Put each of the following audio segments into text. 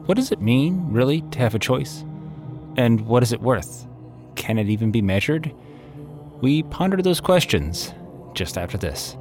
what does it mean, really, to have a choice? And what is it worth? Can it even be measured? We ponder those questions just after this.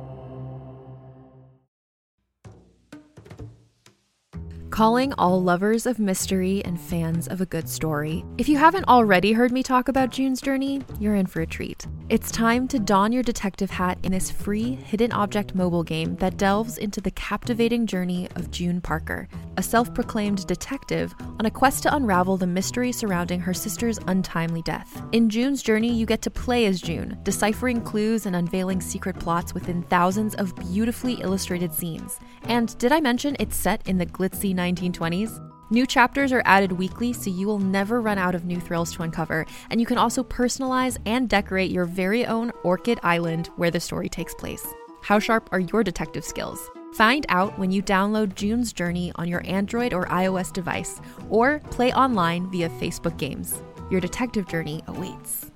Calling all lovers of mystery and fans of a good story. If you haven't already heard me talk about June's Journey, you're in for a treat. It's time to don your detective hat in this free hidden object mobile game that delves into the captivating journey of June Parker, a self-proclaimed detective on a quest to unravel the mystery surrounding her sister's untimely death. In June's Journey, you get to play as June, deciphering clues and unveiling secret plots within thousands of beautifully illustrated scenes. And did I mention it's set in the glitzy 1920s? New chapters are added weekly, so you will never run out of new thrills to uncover, and you can also personalize and decorate your very own Orchid Island where the story takes place. How sharp are your detective skills? Find out when you download June's Journey on your Android or iOS device, or play online via Facebook Games. Your detective journey awaits.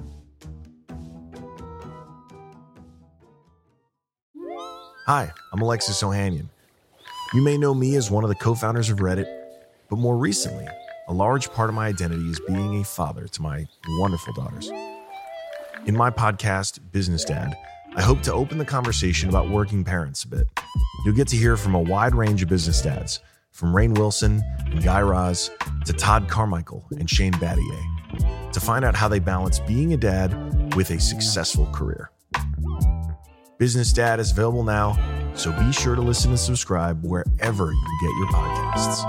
Hi, I'm Alexis Ohanian. You may know me as one of the co-founders of Reddit, but more recently, a large part of my identity is being a father to my wonderful daughters. In my podcast, Business Dad, I hope to open the conversation about working parents a bit. You'll get to hear from a wide range of business dads, from Rainn Wilson and Guy Raz to Todd Carmichael and Shane Battier, to find out how they balance being a dad with a successful career. Business Dad is available now, so be sure to listen and subscribe wherever you get your podcasts.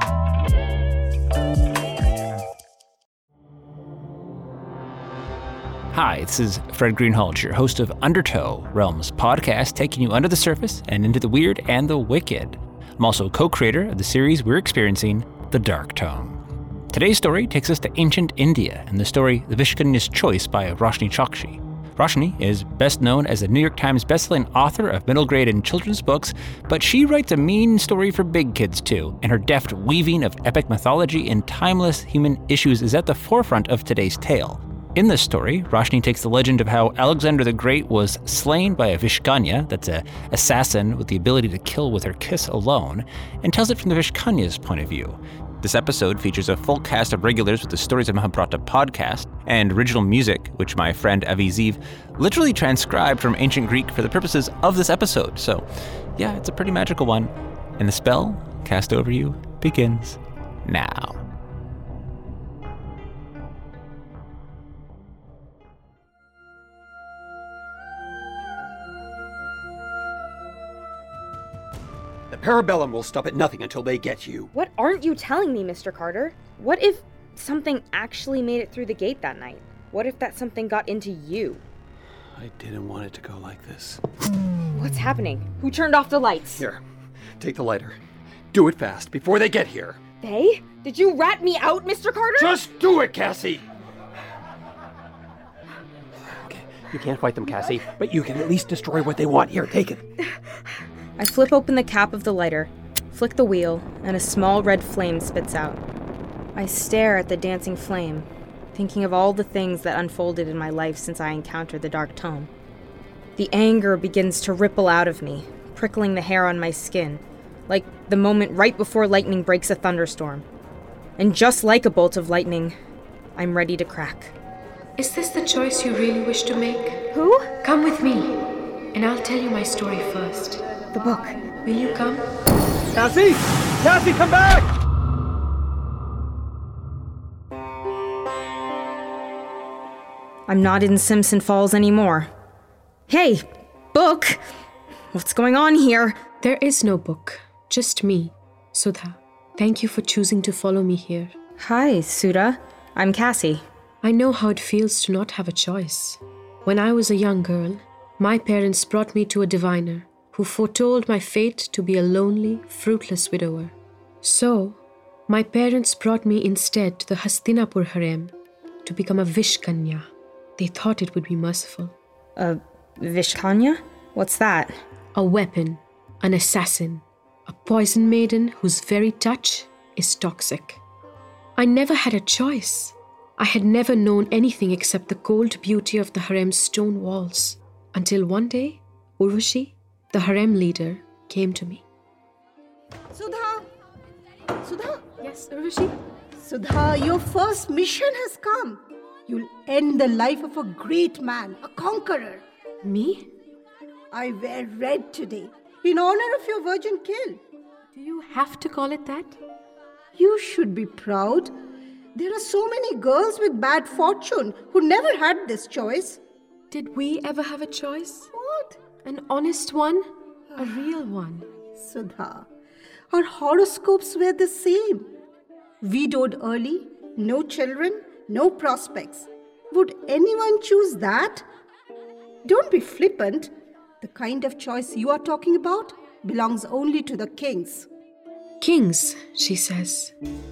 Hi, this is Fred Greenhalgh, your host of Undertow Realms podcast, taking you under the surface and into the weird and the wicked. I'm also a co-creator of the series we're experiencing, The Dark Tome. Today's story takes us to ancient India and the story The Vishkanya's Choice by Roshni Chokshi. Roshni is best known as a New York Times bestselling author of middle grade and children's books, but she writes a mean story for big kids too, and her deft weaving of epic mythology and timeless human issues is at the forefront of today's tale. In this story, Roshni takes the legend of how Alexander the Great was slain by a Vishkanya, that's an assassin with the ability to kill with her kiss alone, and tells it from the Vishkanya's point of view. This episode features a full cast of regulars with the Stories of Mahabharata podcast and original music, which my friend Avi Ziv literally transcribed from ancient Greek for the purposes of this episode. So, yeah, it's a pretty magical one. And the spell cast over you begins now. The Parabellum will stop at nothing until they get you. What aren't you telling me, Mr. Carter? What if something actually made it through the gate that night? What if that something got into you? I didn't want it to go like this. What's happening? Who turned off the lights? Here, take the lighter. Do it fast, before they get here. They? Did you rat me out, Mr. Carter? Just do it, Cassie! Okay, you can't fight them, Cassie, but you can at least destroy what they want. Here, take it. I flip open the cap of the lighter, flick the wheel, and a small red flame spits out. I stare at the dancing flame, thinking of all the things that unfolded in my life since I encountered the Dark Tome. The anger begins to ripple out of me, prickling the hair on my skin, like the moment right before lightning breaks a thunderstorm. And just like a bolt of lightning, I'm ready to crack. Is this the choice you really wish to make? Who? Come with me, and I'll tell you my story first. The book. Will you come? Cassie! Cassie, come back! I'm not in Simpson Falls anymore. Hey, book! What's going on here? There is no book, just me, Sudha. Thank you for choosing to follow me here. Hi, Sudha. I'm Cassie. I know how it feels to not have a choice. When I was a young girl, my parents brought me to a diviner who foretold my fate to be a lonely, fruitless widower. So, my parents brought me instead to the Hastinapur harem to become a Vishkanya. They thought it would be merciful. A Vishkanya? What's that? A weapon, an assassin, a poison maiden whose very touch is toxic. I never had a choice. I had never known anything except the cold beauty of the harem's stone walls, until one day, Urvashi, the harem leader, came to me. Sudha! Sudha! Yes, Urvashi? Sudha, your first mission has come. You'll end the life of a great man, a conqueror. Me? I wear red today in honor of your virgin kill. Do you have to call it that? You should be proud. There are so many girls with bad fortune who never had this choice. Did we ever have a choice? What? An honest one? A real one? Sudha, our horoscopes were the same. Widowed early, no children, no prospects. Would anyone choose that? Don't be flippant. The kind of choice you are talking about belongs only to the kings. Kings, she says.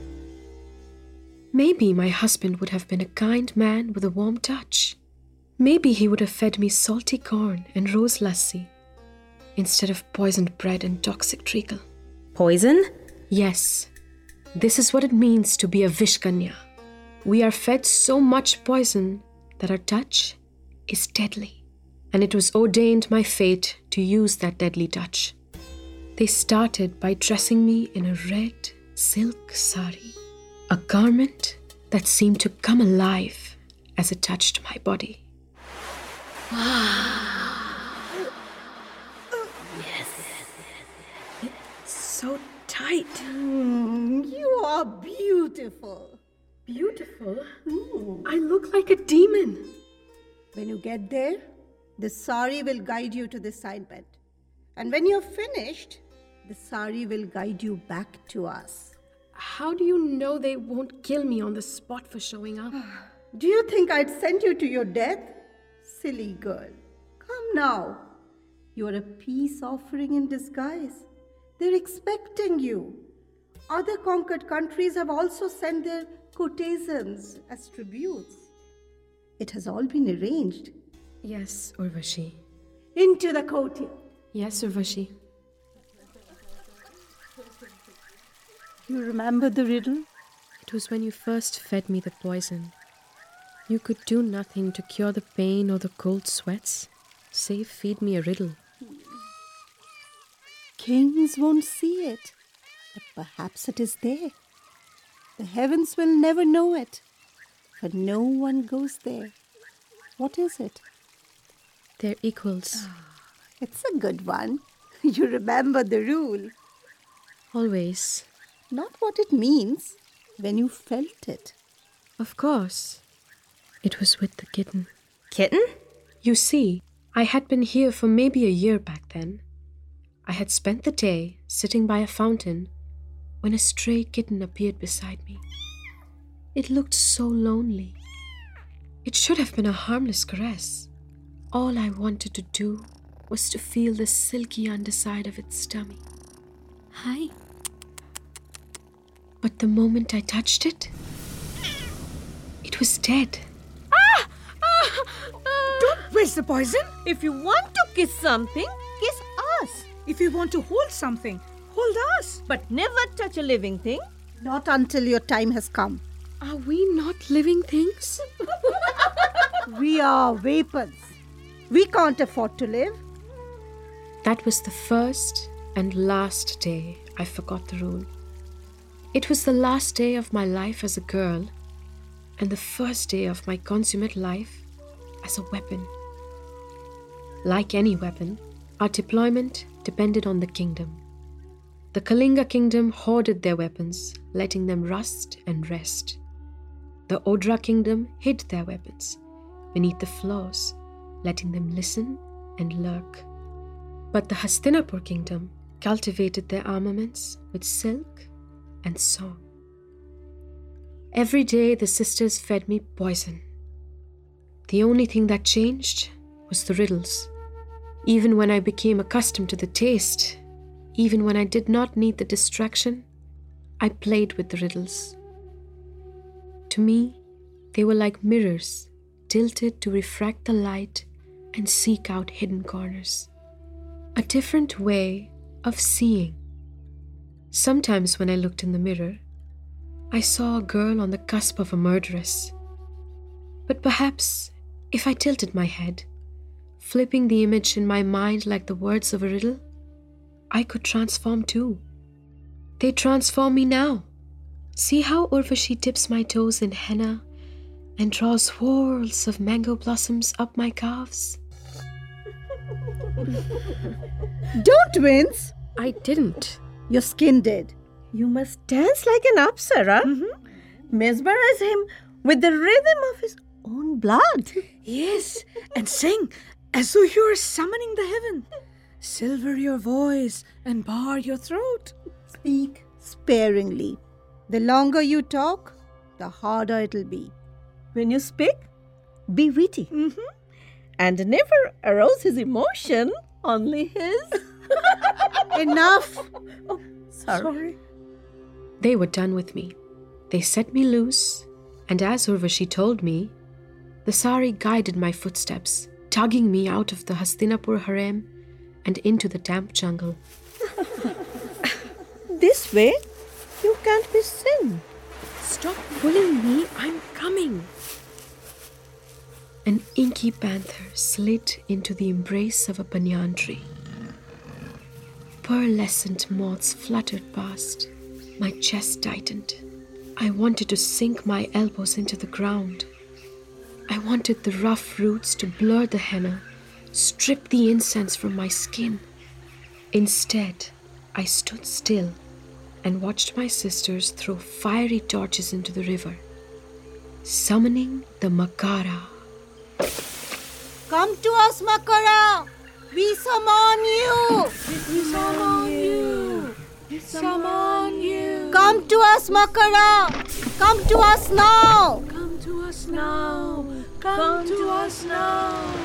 Maybe my husband would have been a kind man with a warm touch. Maybe he would have fed me salty corn and rose lassi instead of poisoned bread and toxic treacle. Poison? Yes, this is what it means to be a Vishkanya. We are fed so much poison that our touch is deadly. And it was ordained my fate to use that deadly touch. They started by dressing me in a red silk sari, a garment that seemed to come alive as it touched my body. So tight. You are beautiful. Beautiful. I look like a demon. When you get there, the sari will guide you to the side bed. And when you're finished, the sari will guide you back to us. How do you know they won't kill me on the spot for showing up? Do you think I'd send you to your death? Silly girl. Come now. You're a peace offering in disguise. They're expecting you. Other conquered countries have also sent their courtesans as tributes. It has all been arranged. Yes, Urvashi. Into the courtyard. Yes, Urvashi. You remember the riddle? It was when you first fed me the poison. You could do nothing to cure the pain or the cold sweats, save feed me a riddle. Kings won't see it, but perhaps it is there. The heavens will never know it, for no one goes there. What is it? They're equals. It's a good one. You remember the rule. Always. Not what it means, when you felt it. Of course. It was with the kitten. Kitten? You see, I had been here for maybe a year back then. I had spent the day sitting by a fountain when a stray kitten appeared beside me. It looked so lonely. It should have been a harmless caress. All I wanted to do was to feel the silky underside of its tummy. Hi. But the moment I touched it, it was dead. Don't waste the poison. If you want to kiss something, kiss us. If you want to hold something, hold us. But never touch a living thing. Not until your time has come. Are we not living things? We are weapons. We can't afford to live. That was the first and last day I forgot the rule. It was the last day of my life as a girl and the first day of my consummate life as a weapon. Like any weapon, our deployment depended on the kingdom. The Kalinga kingdom hoarded their weapons, letting them rust and rest. The Odra kingdom hid their weapons beneath the floors, letting them listen and lurk. But the Hastinapur kingdom cultivated their armaments with silk and song. Every day the sisters fed me poison. The only thing that changed was the riddles. Even when I became accustomed to the taste, even when I did not need the distraction, I played with the riddles. To me, they were like mirrors tilted to refract the light and seek out hidden corners. A different way of seeing. Sometimes when I looked in the mirror, I saw a girl on the cusp of a murderess. But perhaps if I tilted my head, flipping the image in my mind like the words of a riddle, I could transform too. They transform me now, See how Urvashi dips my toes in henna and draws whorls of mango blossoms up my calves? Don't wince. I didn't. Your skin did. You must dance like an apsara. Mesmerize him with the rhythm of his own blood. Yes, and sing as though you are summoning the heaven. Silver your voice and bar your throat. Speak sparingly. The longer you talk, the harder it'll be. When you speak, be witty. And never arouse his emotion, only his. Enough! Oh, sorry. They were done with me. They set me loose, and as Urvashi told me, the sari guided my footsteps, tugging me out of the Hastinapur harem and into the damp jungle. This way, you can't be seen. Stop pulling me, I'm coming. An inky panther slid into the embrace of a banyan tree. Pearlescent moths fluttered past. My chest tightened. I wanted to sink my elbows into the ground. I wanted the rough roots to blur the henna, strip the incense from my skin. Instead, I stood still and watched my sisters throw fiery torches into the river, summoning the Makara. Come to us, Makara! We summon you! We summon you! We summon you! Come to us, Makara! Come to us now! Come to us now! Come to us now!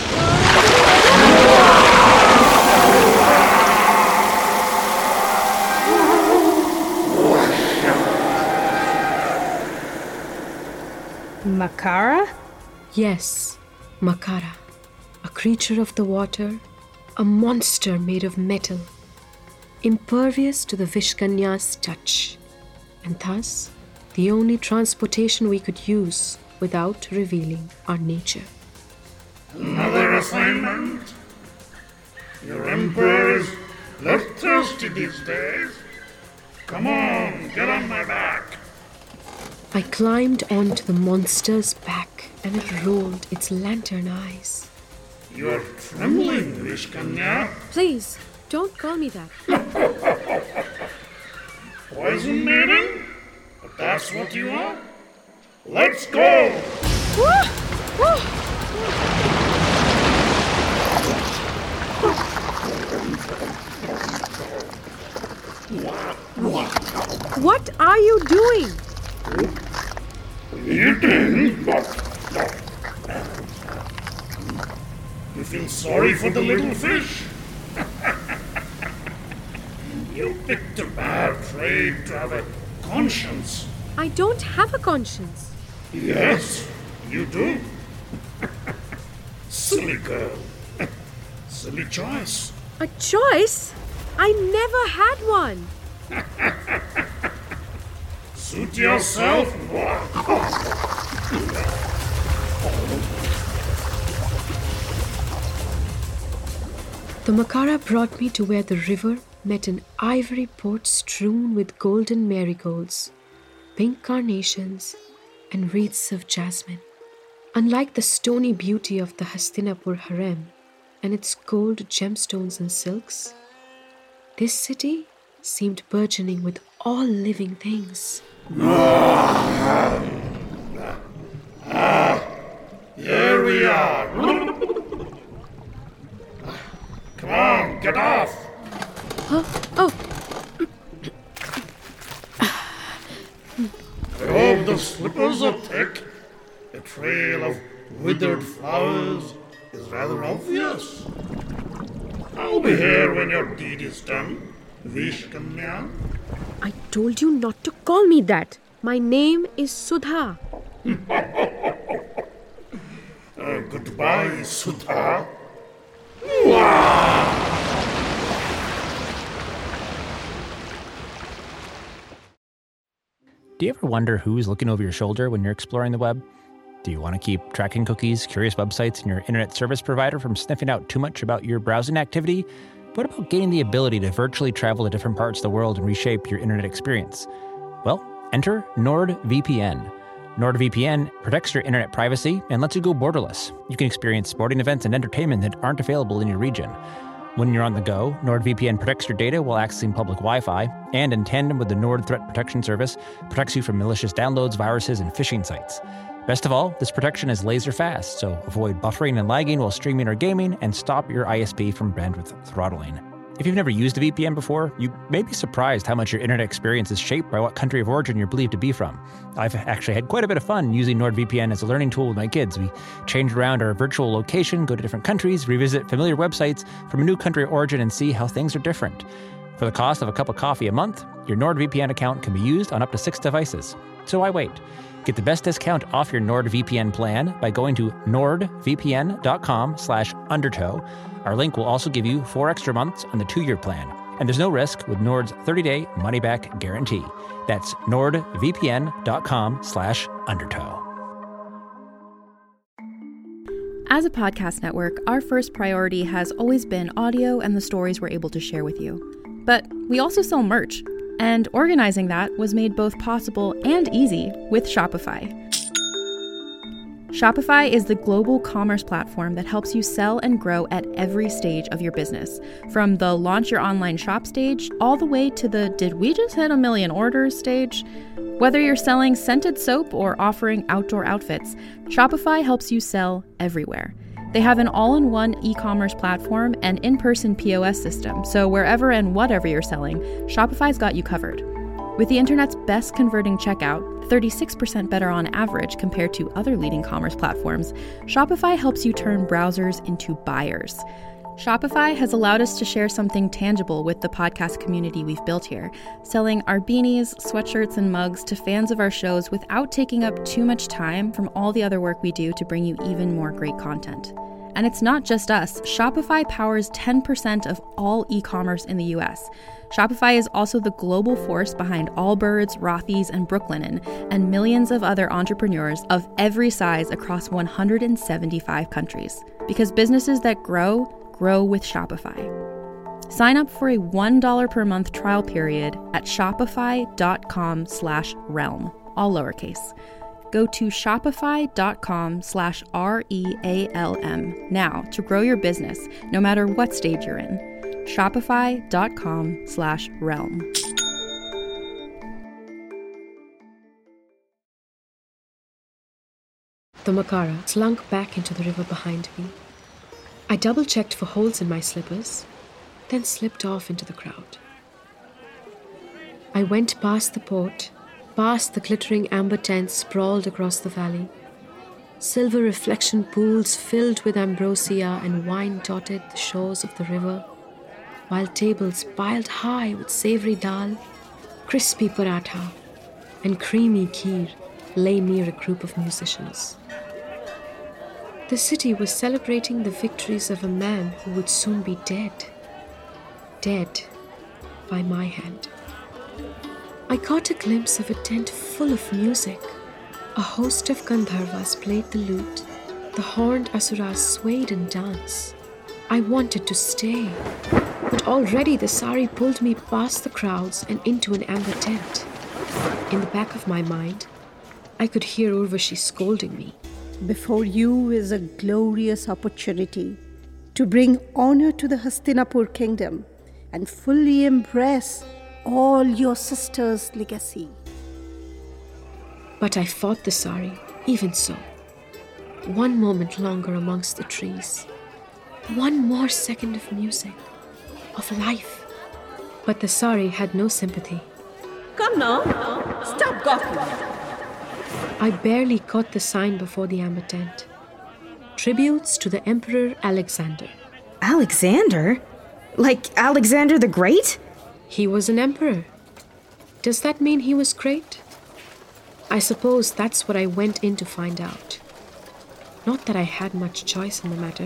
Makara? Yes, Makara, a creature of the water, a monster made of metal, impervious to the Vishkanya's touch, and thus the only transportation we could use without revealing our nature. Another assignment? Your emperor is less thirsty these days. Come on, get on my back. I climbed onto the monster's back and it rolled its lantern eyes. You're trembling, Vishkanya. Please, don't call me that. Poison maiden? But that's what you are? Let's go! What are you doing? Eating? You feel sorry for the little fish? You picked a bad trade to have a conscience. I don't have a conscience. Yes, you do. Silly girl. Silly choice. A choice? I never had one. Suit yourself. The Makara brought me to where the river met an ivory port strewn with golden marigolds, pink carnations, and wreaths of jasmine. Unlike the stony beauty of the Hastinapur harem and its gold gemstones and silks, this city seemed burgeoning with all living things. Here we are. Come on, get off. Huh? Oh. I hope the slippers are thick. A trail of withered flowers is rather obvious. I'll be here when your deed is done, Vishkanya. I told you not to call me that. My name is Sudha. Goodbye, Sudha. Do you ever wonder who's looking over your shoulder when you're exploring the web? Do you want to keep tracking cookies, curious websites, and your internet service provider from sniffing out too much about your browsing activity? What about gaining the ability to virtually travel to different parts of the world and reshape your internet experience? Well, enter NordVPN. NordVPN protects your internet privacy and lets you go borderless. You can experience sporting events and entertainment that aren't available in your region. When you're on the go, NordVPN protects your data while accessing public Wi-Fi, and in tandem with the Nord Threat Protection Service, protects you from malicious downloads, viruses, and phishing sites. Best of all, this protection is laser fast, so avoid buffering and lagging while streaming or gaming, and stop your ISP from bandwidth throttling. If you've never used a VPN before, you may be surprised how much your internet experience is shaped by what country of origin you're believed to be from. I've actually had quite a bit of fun using NordVPN as a learning tool with my kids. We change around our virtual location, go to different countries, revisit familiar websites from a new country of origin, and see how things are different. For the cost of a cup of coffee a month, your NordVPN account can be used on up to 6 devices. So why wait? Get the best discount off your NordVPN plan by going to nordvpn.com/undertow. Our link will also give you 4 extra months on the 2-year plan. And there's no risk with Nord's 30-day money-back guarantee. That's nordvpn.com/undertow. As a podcast network, our first priority has always been audio and the stories we're able to share with you. But we also sell merch, and organizing that was made both possible and easy with Shopify. Shopify is the global commerce platform that helps you sell and grow at every stage of your business, from the launch your online shop stage all the way to the did we just hit 1 million orders stage. Whether you're selling scented soap or offering outdoor outfits, Shopify helps you sell everywhere. They have an all-in-one e-commerce platform and in-person POS system, so wherever and whatever you're selling, Shopify's got you covered. With the internet's best converting checkout, 36% better on average compared to other leading commerce platforms, Shopify helps you turn browsers into buyers. Shopify has allowed us to share something tangible with the podcast community we've built here, selling our beanies, sweatshirts, and mugs to fans of our shows without taking up too much time from all the other work we do to bring you even more great content. And it's not just us. Shopify powers 10% of all e-commerce in the US. Shopify is also the global force behind Allbirds, Rothy's, and Brooklinen, and millions of other entrepreneurs of every size across 175 countries. Because businesses that grow with Shopify. Sign up for a $1 per month trial period at shopify.com/realm, all lowercase. Go to shopify.com/REALM now to grow your business, no matter what stage you're in. Shopify.com/realm. The Makara slunk back into the river behind me. I double-checked for holes in my slippers, then slipped off into the crowd. I went past the port, past the glittering amber tents sprawled across the valley. Silver reflection pools filled with ambrosia and wine dotted the shores of the river, while tables piled high with savory dal, crispy paratha, and creamy kheer lay near a group of musicians. The city was celebrating the victories of a man who would soon be dead. Dead by my hand. I caught a glimpse of a tent full of music. A host of Gandharvas played the lute. The horned asuras swayed and danced. I wanted to stay, but already the sari pulled me past the crowds and into an amber tent. In the back of my mind, I could hear Urvashi scolding me. Before you is a glorious opportunity to bring honor to the Hastinapur kingdom and fully embrace all your sister's legacy. But I fought the sari, even so. One moment longer amongst the trees. One more second of music, of life. But the sari had no sympathy. Come now, stop gawking. I barely caught the sign before the amber tent. Tributes to the Emperor Alexander. Alexander? Like Alexander the Great? He was an emperor. Does that mean he was great? I suppose that's what I went in to find out. Not that I had much choice in the matter.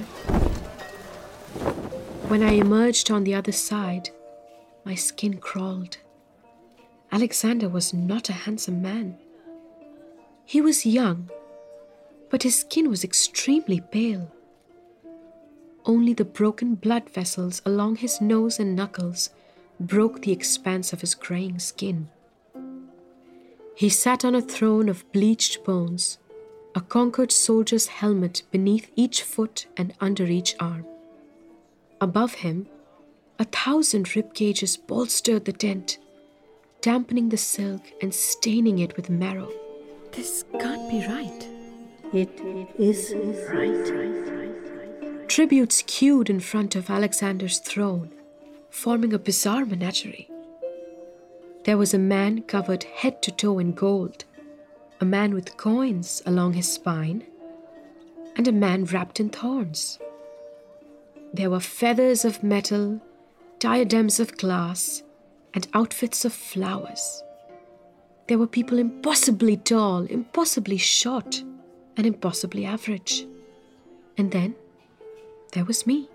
When I emerged on the other side, my skin crawled. Alexander was not a handsome man. He was young, but his skin was extremely pale. Only the broken blood vessels along his nose and knuckles broke the expanse of his graying skin. He sat on a throne of bleached bones, a conquered soldier's helmet beneath each foot and under each arm. Above him, 1,000 rib cages bolstered the tent, dampening the silk and staining it with marrow. This can't be right. It is right. Tributes queued in front of Alexander's throne, forming a bizarre menagerie. There was a man covered head to toe in gold, a man with coins along his spine, and a man wrapped in thorns. There were feathers of metal, diadems of glass, and outfits of flowers. There were people impossibly tall, impossibly short, and impossibly average. And then there was me.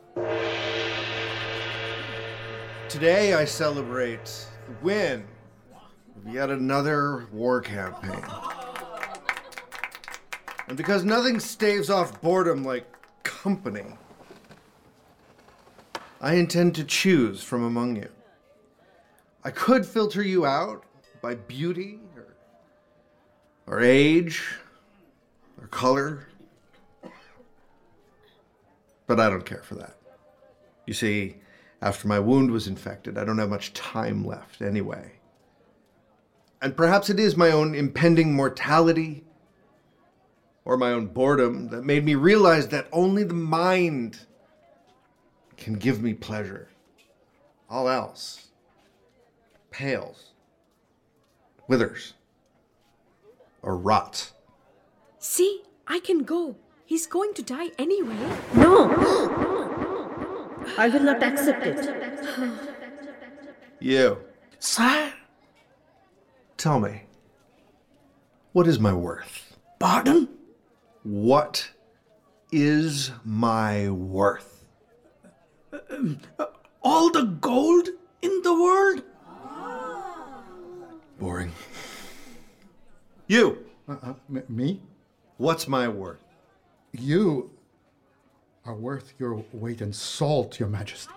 Today I celebrate the win of yet another war campaign. And because nothing staves off boredom like company, I intend to choose from among you. I could filter you out by beauty or age or color, but I don't care for that. You see, after my wound was infected, I don't have much time left anyway. And perhaps it is my own impending mortality or my own boredom that made me realize that only the mind can give me pleasure. All else pales, withers, or rots. See, I can go. He's going to die anyway. No! I will not accept it. You, Sire? tell me, what is my worth? Pardon? What is my worth? All the gold in the world? Boring. You, Me? what's my worth? You are worth your weight in salt, Your Majesty.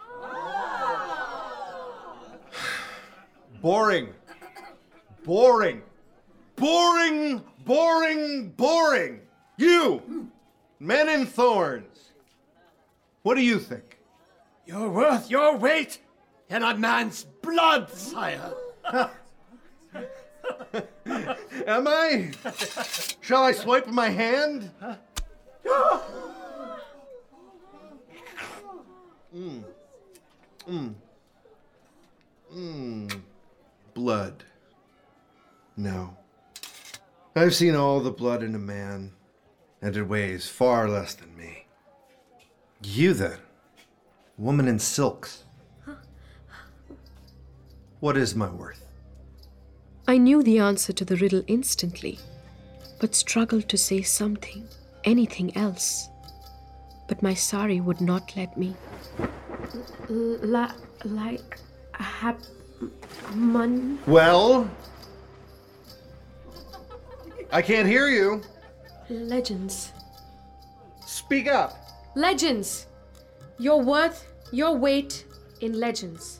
Boring. Boring. Boring, boring, boring. You, men in thorns. What do you think? You're worth your weight in a man's blood, sire. Am I? Shall I swipe my hand? Blood. No. I've seen all the blood in a man, and it weighs far less than me. You then, woman in silks. What is my worth? I knew the answer to the riddle instantly, but struggled to say something, anything else. But my sari would not let me. Well? I can't hear you. Legends. Speak up. Legends. Your worth, your weight in legends.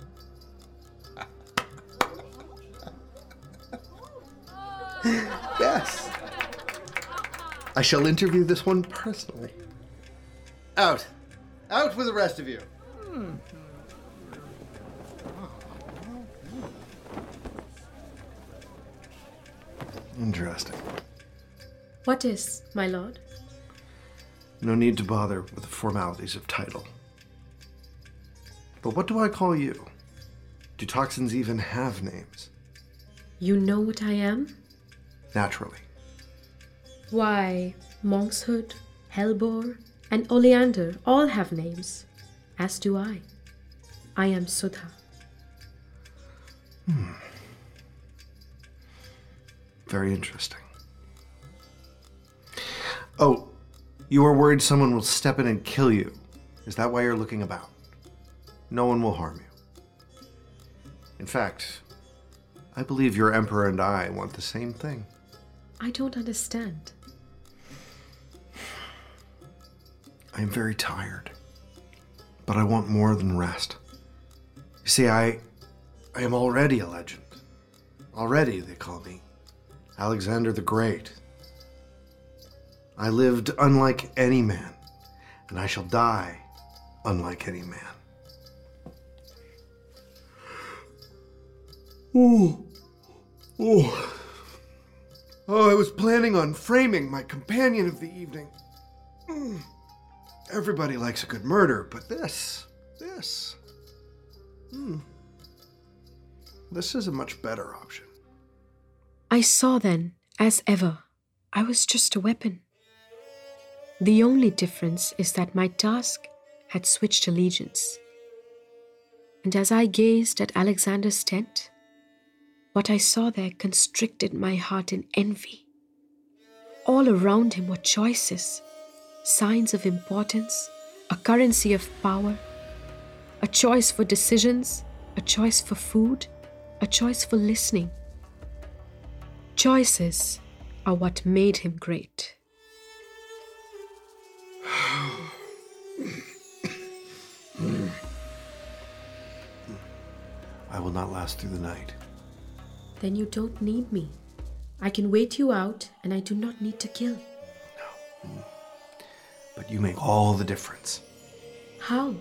Yes. I shall interview this one personally. Out. Out with the rest of you. Interesting. What is, my lord? No need to bother with the formalities of title. But what do I call you? Do toxins even have names? You know what I am? Naturally. Why, Monkshood, Hellbore, and Oleander all have names, as do I. I am Sudha. Very interesting. Oh, you are worried someone will step in and kill you. Is that why you're looking about? No one will harm you. In fact, I believe your emperor and I want the same thing. I don't understand. I am very tired, but I want more than rest. You see, I am already a legend. Already they call me Alexander the Great. I lived unlike any man, and I shall die unlike any man. I was planning on framing my companion of the evening. Everybody likes a good murder, but this is a much better option. I saw then, as ever, I was just a weapon. The only difference is that my task had switched allegiance. And as I gazed at Alexander's tent, what I saw there constricted my heart in envy. All around him were choices, signs of importance, a currency of power, a choice for decisions, a choice for food, a choice for listening. Choices are what made him great. I will not last through the night. Then you don't need me. I can wait you out, and I do not need to kill. No. But you make all the difference. How?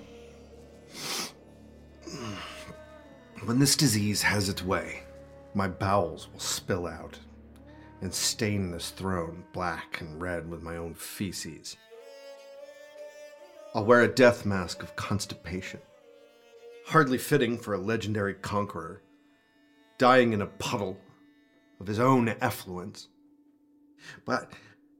When this disease has its way, my bowels will spill out and stain this throne black and red with my own feces. I'll wear a death mask of constipation, hardly fitting for a legendary conqueror, dying in a puddle of his own effluence. But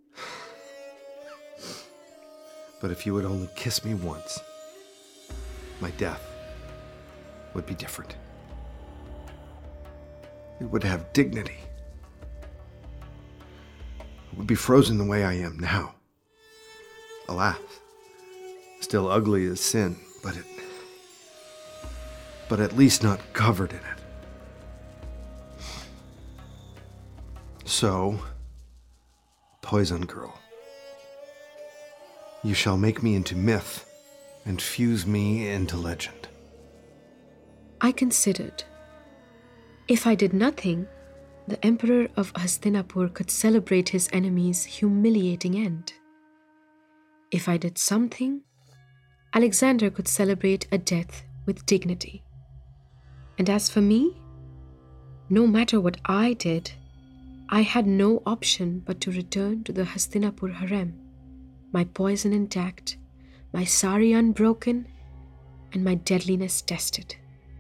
if you would only kiss me once, my death would be different. It would have dignity. It would be frozen the way I am now. Alas, still ugly as sin, but at least not covered in it. So, Poison Girl, you shall make me into myth and fuse me into legend. I considered. If I did nothing, the Emperor of Hastinapur could celebrate his enemy's humiliating end. If I did something, Alexander could celebrate a death with dignity. And as for me, no matter what I did, I had no option but to return to the Hastinapur harem, my poison intact, my sari unbroken, and my deadliness tested.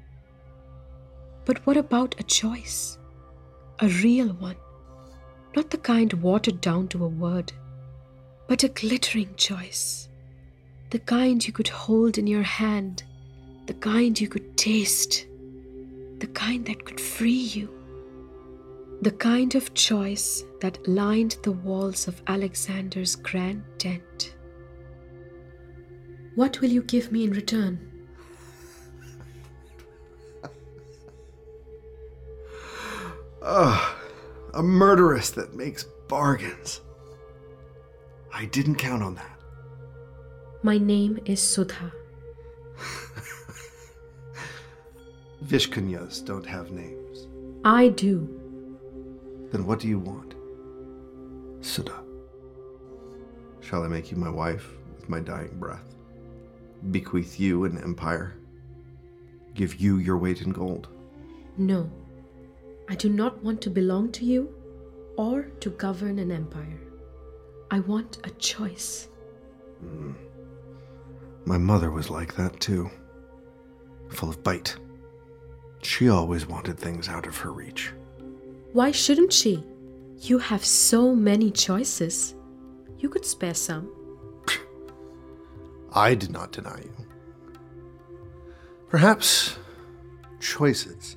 But what about a choice? A real one. Not the kind watered down to a word, but a glittering choice. The kind you could hold in your hand, the kind you could taste, the kind that could free you. The kind of choice that lined the walls of Alexander's grand tent. What will you give me in return? A murderess that makes bargains. I didn't count on that. My name is Sudha. Vishkanyas don't have names. I do. Then what do you want? Sudha. Shall I make you my wife with my dying breath? Bequeath you an empire? Give you your weight in gold? No. I do not want to belong to you or to govern an empire. I want a choice. My mother was like that too. Full of bite. She always wanted things out of her reach. Why shouldn't she? You have so many choices. You could spare some. I did not deny you. Perhaps choices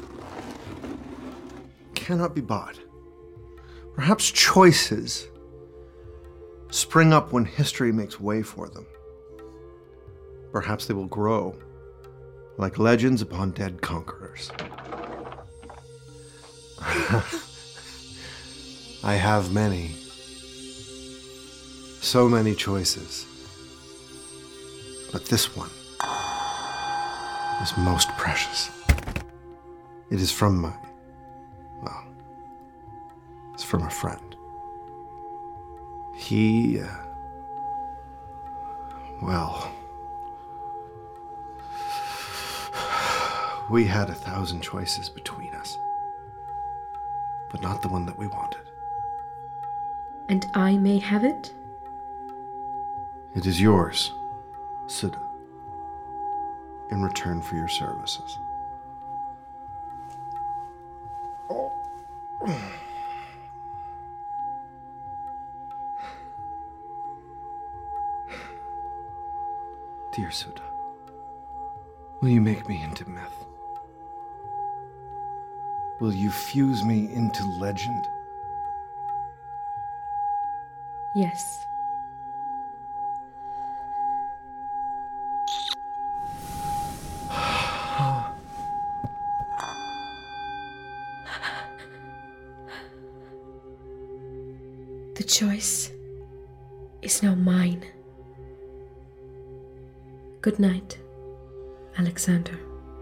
cannot be bought. Perhaps choices spring up when history makes way for them. Perhaps they will grow like legends upon dead conquerors. I have many, so many choices. But this one is most precious. It is from It's from a friend. He, well, we had 1,000 choices between us, but not the one that we wanted. And I may have it? It is yours, Suda, in return for your services. Dear Suda, will you make me into myth? Will you fuse me into legend? Yes. The choice is now mine. Good night, Alexander.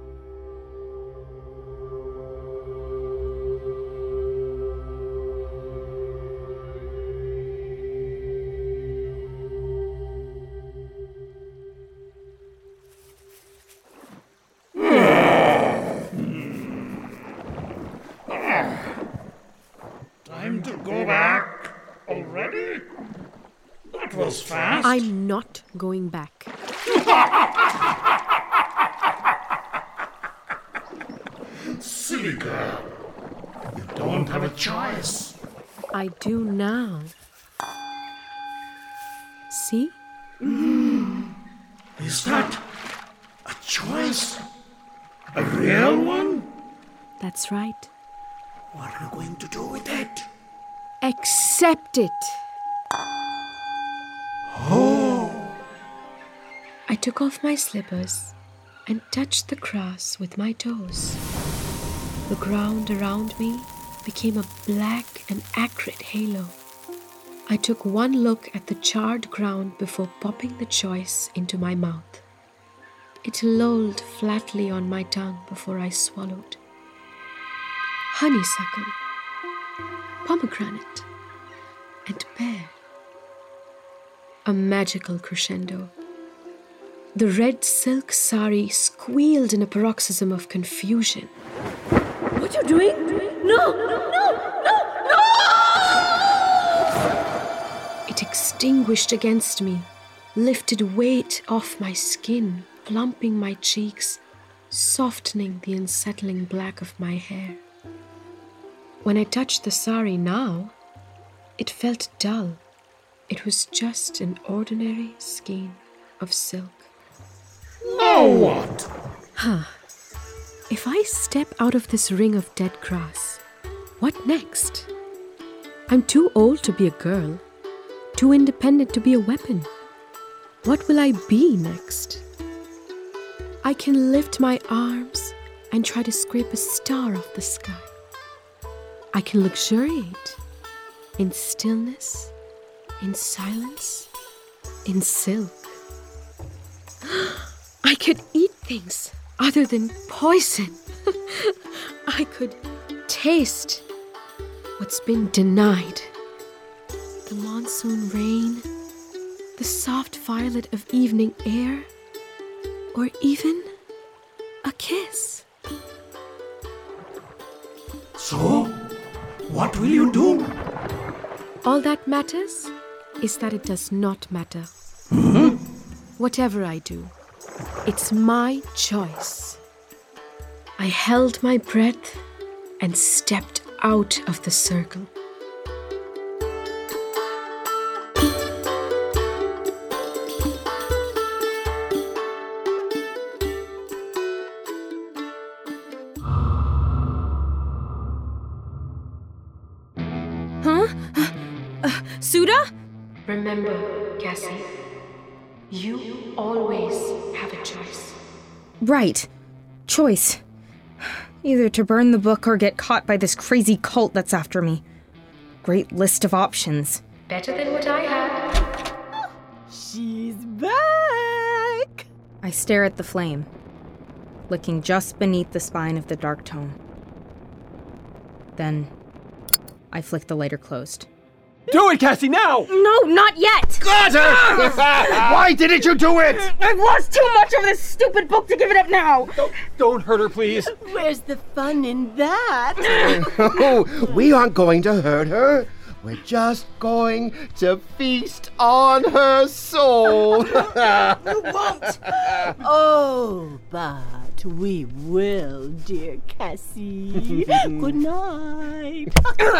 Time to go back already? That was fast. I'm not going back. Silly girl. You don't have a choice. I do now. See? Is that a choice? A real one? That's right. What are you going to do with it? Accept it. Oh. I took off my slippers and touched the grass with my toes. The ground around me became a black and acrid halo. I took one look at the charred ground before popping the choice into my mouth. It lolled flatly on my tongue before I swallowed. Honeysuckle, pomegranate, and pear. A magical crescendo. The red silk sari squealed in a paroxysm of confusion. What are you doing? No! It extinguished against me, lifted weight off my skin, plumping my cheeks, softening the unsettling black of my hair. When I touched the sari now, it felt dull. It was just an ordinary skein of silk. Now what? If I step out of this ring of dead grass, what next? I'm too old to be a girl, too independent to be a weapon. What will I be next? I can lift my arms and try to scrape a star off the sky. I can luxuriate in stillness, in silence, in silk. I could eat things other than poison. I could taste what's been denied. The monsoon rain, the soft violet of evening air, or even a kiss. So, what will you do? All that matters is that it does not matter. Whatever I do, it's my choice. I held my breath and stepped out of the circle. Suda? Remember, Cassie, you always have a choice. Right. Choice. Either to burn the book or get caught by this crazy cult that's after me. Great list of options. Better than what I had. She's back! I stare at the flame, licking just beneath the spine of the dark tome. Then, I flick the lighter closed. Do it, Cassie, now! No, not yet! Got her! Why didn't you do it? I've lost too much of this stupid book to give it up now! Don't hurt her, please. Where's the fun in that? Oh, we aren't going to hurt her. We're just going to feast on her soul. You won't! Oh, but we will, dear Cassie. Good night.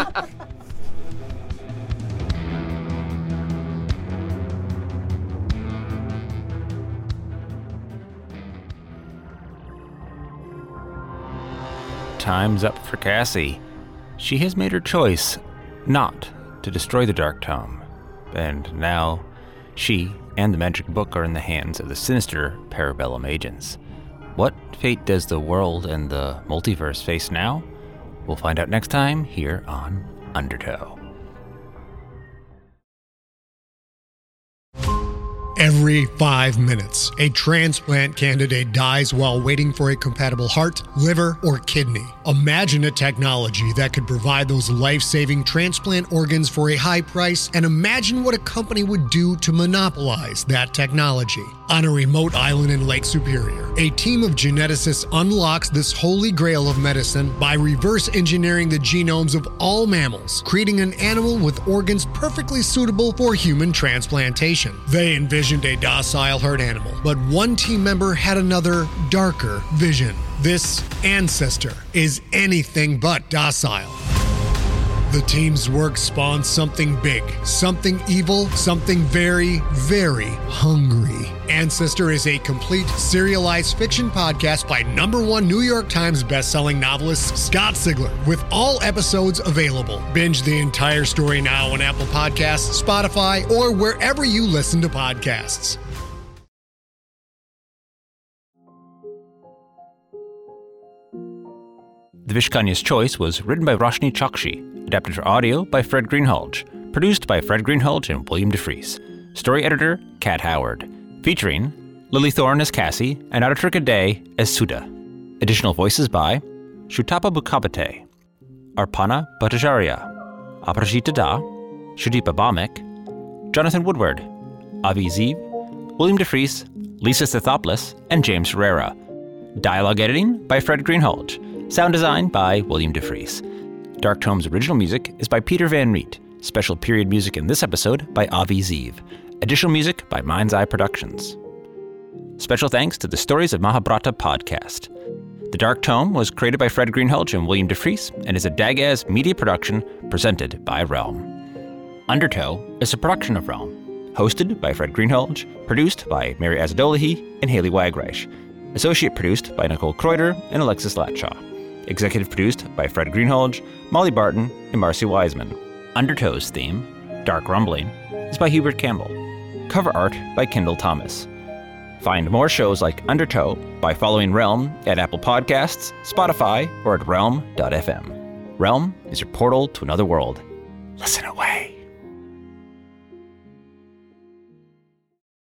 Time's up for Cassie. She has made her choice not to destroy the Dark Tome, and now she and the magic book are in the hands of the sinister Parabellum agents. What fate does the world and the multiverse face now? We'll find out next time here on Undertow. Every 5 minutes, a transplant candidate dies while waiting for a compatible heart, liver, or kidney. Imagine a technology that could provide those life-saving transplant organs for a high price, and imagine what a company would do to monopolize that technology. On a remote island in Lake Superior, a team of geneticists unlocks this holy grail of medicine by reverse engineering the genomes of all mammals, creating an animal with organs perfectly suitable for human transplantation. They envisioned a docile herd animal, but one team member had another, darker vision. This ancestor is anything but docile. The team's work spawned something big, something evil, something very, very hungry. Ancestor is a complete serialized fiction podcast by #1 New York Times bestselling novelist Scott Sigler, with all episodes available. Binge the entire story now on Apple Podcasts, Spotify, or wherever you listen to podcasts. The Vishkanya's Choice was written by Roshni Chokshi, adapted for audio by Fred Greenhalgh, produced by Fred Greenhalgh and William DeFries. Story editor, Kat Howard. Featuring Lily Thorne as Cassie and Aratrika Day as Suda. Additional voices by Shutapa Bukabate, Arpana Bhattacharya, Aparajita Da, Shudeepa Bhamik, Jonathan Woodward, Avi Zeev, William DeFries, Lisa Sithopoulos, and James Herrera. Dialogue editing by Fred Greenhalgh. Sound design by William DeFries. Dark Tome's original music is by Peter Van Riet. Special period music in this episode by Avi Zeev. Additional music by Mind's Eye Productions. Special thanks to the Stories of Mahabharata podcast. The Dark Tome was created by Fred Greenhalgh and William DeFries and is a Dagaz media production presented by Realm. Undertow is a production of Realm, hosted by Fred Greenhalgh, produced by Mary Azadolahi and Haley Wagreich, associate produced by Nicole Kreuter and Alexis Latshaw. Executive produced by Fred Greenhalgh, Molly Barton, and Marcy Wiseman. Undertow's theme, Dark Rumbling, is by Hubert Campbell. Cover art by Kendall Thomas. Find more shows like Undertow by following Realm at Apple Podcasts, Spotify, or at realm.fm. Realm is your portal to another world. Listen away.